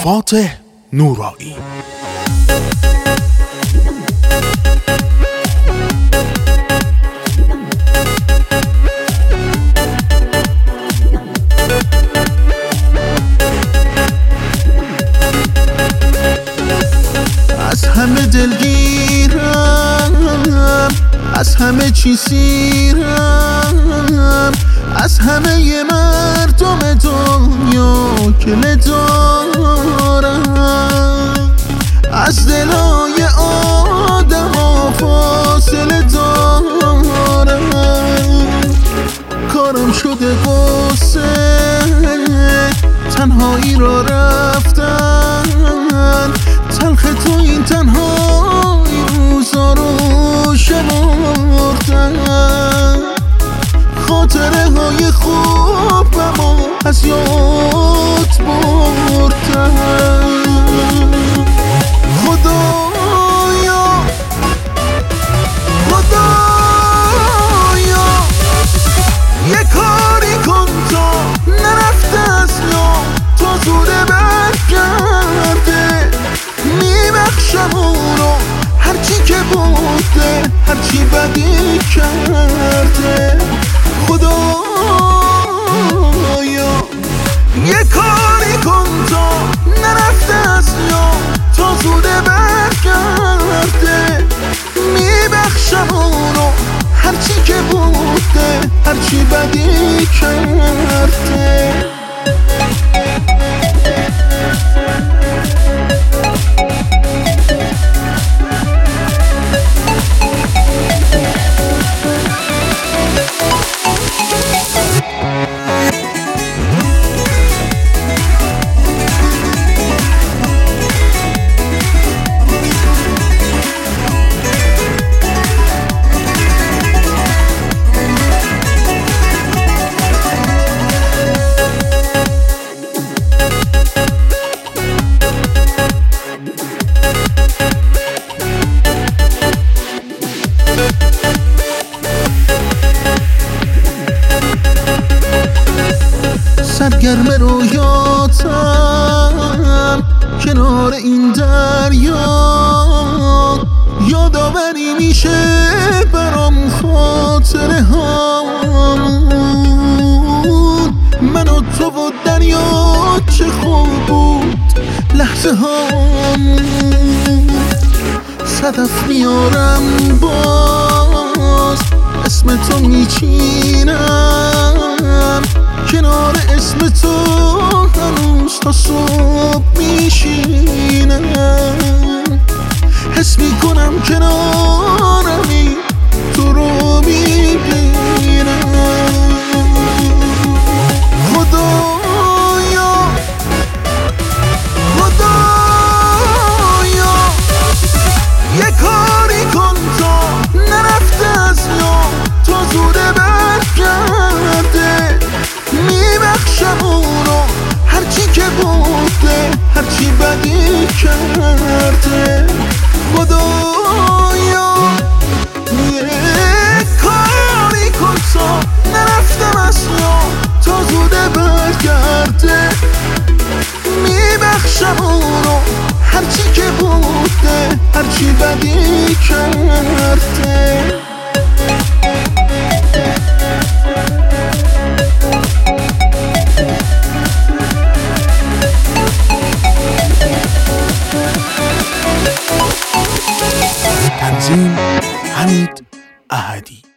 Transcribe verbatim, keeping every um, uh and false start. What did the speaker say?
فاتح نورایی. از همه دلگیرم، از همه چی سیرم، از همه مردم دنیا که ندارم، از دلای آدم ها فاصله دارم. کارم شده قصه تنهایی را رفتن، تلخ تو این تنهایی روزا رو شمردن. خاطره های خوبمو از یاد بردن. خدایا خدایا یه کاری کن تا نرفته از یاد، تا زوده برگرده. میبخشم اونو هرچی که بوده، هرچی بدی کرده. خدایا یه کاری کن تا نرفته از یاد، تا زوده برگرده. میبخشم اونو هرچی که بوده، هرچی بدی کرده. سرگرم رویاتم کنار این دریا، یادآوری میشه برام خاطره هامون. من و تو و دریا چه خوب بود لحظه هامون. صدف میارم باز اسم تو میچینم، کنار اسم تو هنوز تا صبح میشینم. حس میکنم کنارمی تو رو میبینم. خدایا خدایا یه کاری کن تا نرفته از یاد، تا زوده برگرده. میبخشم اونو هرچی که بوده، هرچی بدی کرده. خدایا یه کاری کن تا نرفتم از یاد، تا زوده برگرده. میبخشم اونو هرچی که بوده، هرچی بدی کرده. تنظیم حمید احدی.